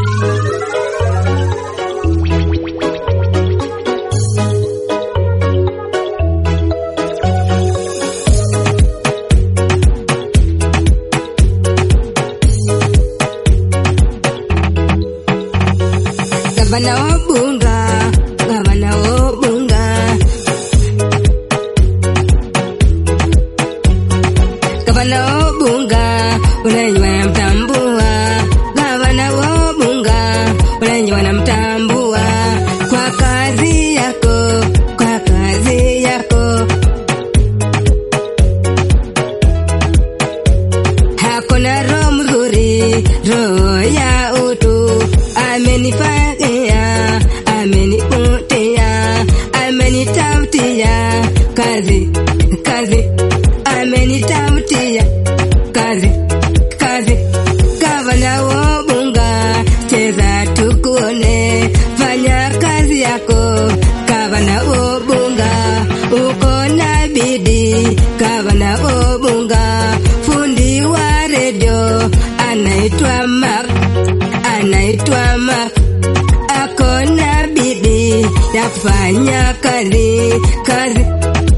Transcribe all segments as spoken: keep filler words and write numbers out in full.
Gavana Obunga, Gavana Obunga, Gavana Obunga, unajua namtambua. Gavana Obunga, unajua namtambua kwa kazi yako, kwa kazi yako. Hakuna roho mzuri, roho ya utu. Amenifanyia, amenipotea, amenitafutia kazi, kazi, amenitafutia kazi, kazi. Gavana Obunga, cheza tukuone, fanya kazi yako. Gavana Obunga, uko na bidii. Gavana Obunga, fundi wa redio anaitwa Mark, anaitwa Mark, ako na bidii ya kufanya kazi, kazi,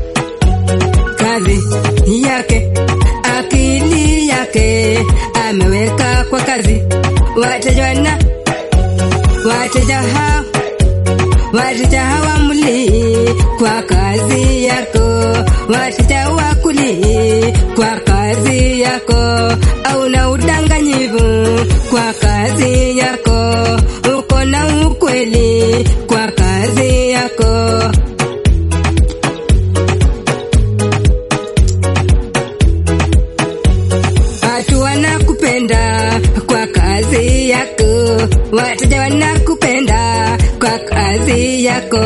kazi yake, akili yake ameweka kwa kazi. Wateja wana, wateja hao, wateja hawamli kwa kazi yako, wateja wakuli kwa kazi yako. Hauna udanganyifu kwa kazi yako, uko na ukweli kwa kazi yako. Watu wanakupenda kwa kazi yako, wateja wanakupenda kwa kazi yako.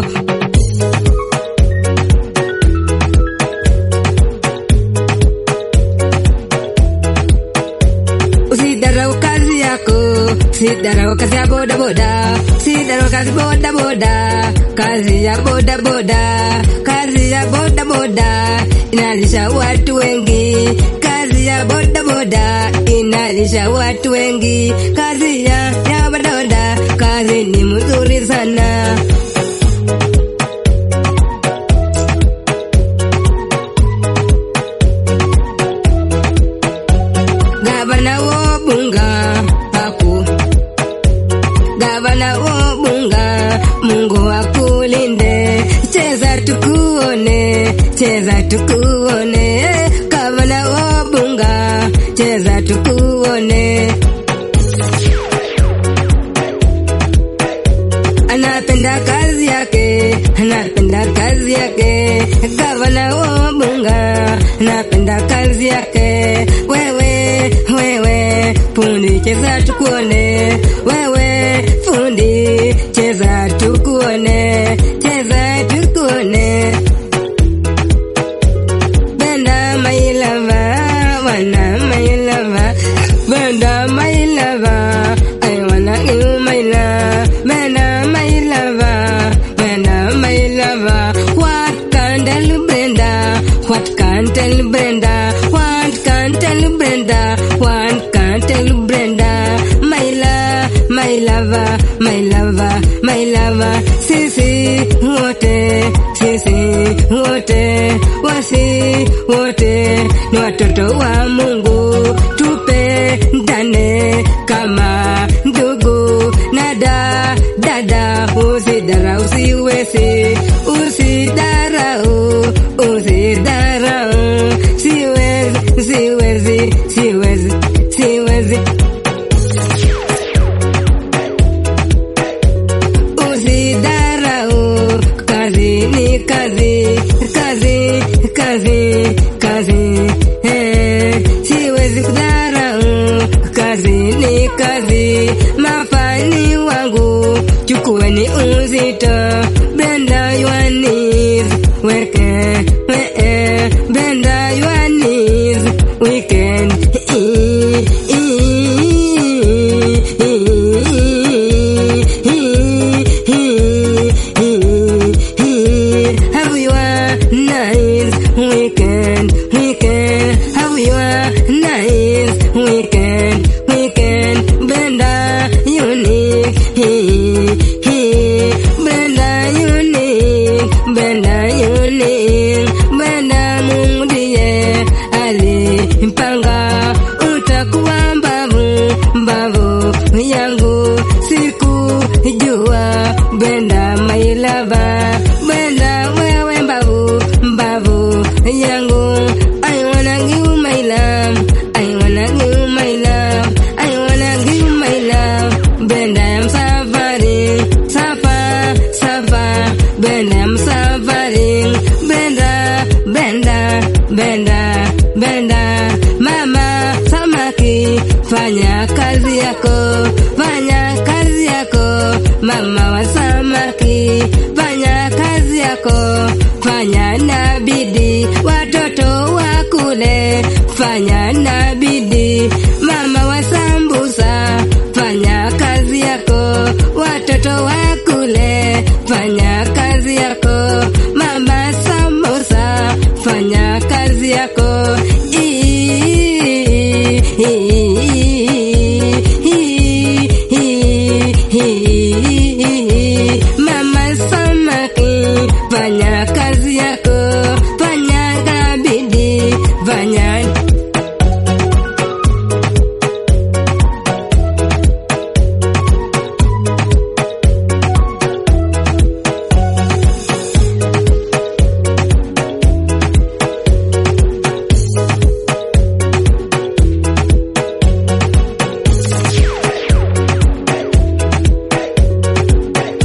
Usidarau kazi yako, usidarau kazi ya boda boda, usidarau kazi boda boda, kazi ya boda boda, kazi ya boda boda inalisha watu wengi, kazi ya boda boda inalisha watu wengi, kazi ya ya boda boda, kazi ni mzuri sana. Gavana Obunga, haku Gavana Obunga, Mungu akulinde, cheza tukuone, cheza tukuone. Gavana Obunga, cheza tukuone. Anapenda kazi yake, anapenda kazi yake. Gavana Obunga, anapenda kazi yake. Wewe, wewe, fundi cheza tukuone. Wewe, fundi cheza tukuone, cheza tukuone. Benda my lover, wanna my lover. Benda my lover, I wanna you my love. Benda my lover, benda my lover. What can tell Brenda? What can tell Brenda? What can tell Brenda? What can tell Brenda? My love, my lover, my lover, my lover. Sisi wote, sisi wote, wasi wote ni watoto wa Mungu. Tupendane kama ndugu na da, dada. Usidarau, usiwezi, usidarau, usidarau. Siwezi, siwezi, siwezi, siwezi. Usidarau, kazi ni kazi, kazi, kazi, kazi. Eh, siwezi kudarau, kazi ni kazi. Mafani wangu, chukueni uzito. Benda your knees, weke, weke. Benda your knees, weekend. Have you a nice weekend, weekend? Have you a nice weekend, weekend? Benda your yangu sikujua. Brenda my lover, Brenda wewe mbavu, mbavu yangu. I wanna give you my love, I wanna give you my love, I wanna give you my love. Brenda I'm suffering, suffer, suffer. Brenda I'm suffering, Brenda, Brenda, Brenda, Brenda. Mama samaki, fanya kazi yako, fanya kazi yako. Mama wa samaki, fanya kazi yako, fanya na bidii, watoto wakule, fanya na bidii. Mama wa sambusa, fanya kazi yako, watoto wakule, fanya kazi yako. Mama sambusa, fanya kazi yako. Mama samaki, fanya kazi yako, fanya na bidii, fanya